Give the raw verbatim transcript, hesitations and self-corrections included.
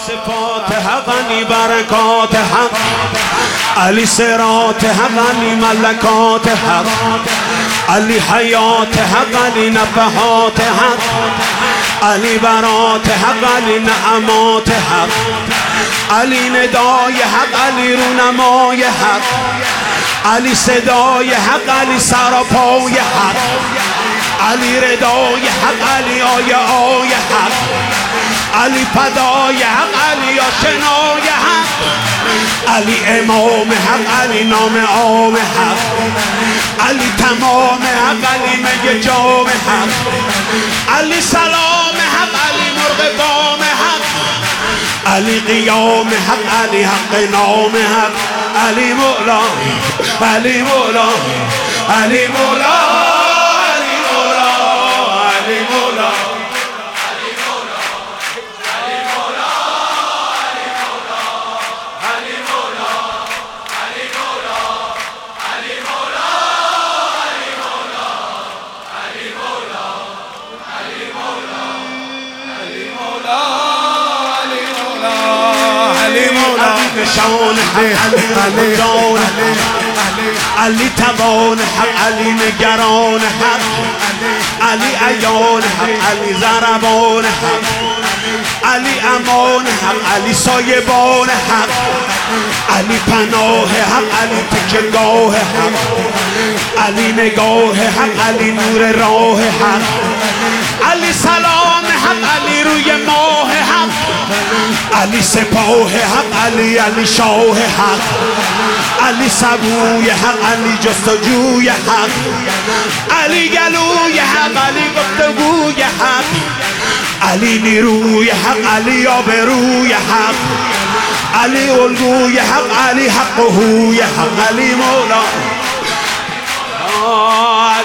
صفات حق علی برکات حق علی صراط حق علی ملکات حق علی حیات حق علی نفحات حق علی برات حق علی نعمات حق علی ندای حق علی رونمای حق علی صدای حق علی سراپای حق علی ردای حق علی آیه آیه حق علی پدای حق علی آشنای حق علی امام حق علی نام عام حق علی تمام حق علی میگه جام حق علی سلام حق علی مرغ بام حق علی قیام حق علی حق نام حق علی مولا علی مولا علی مولا علی مولا علی مولا شان حق علی جان علی توان حق علی نگران حق علی عیان حق علی ضربان حق علی امان حق علی سایبان حق علی پناه حق علی تکیهگاه حق علی نگاه حق علی نور راه حق علی سلام حق علی روی ماه حق علی سپاه حق علی علی شاه حق علی سبوی حق علی جستجوی حق علی گلوی حق علی گفتگوی حق علی نیروی حق علی آبروی حق علی الگوی حق علی حق و هوی حق علی مولا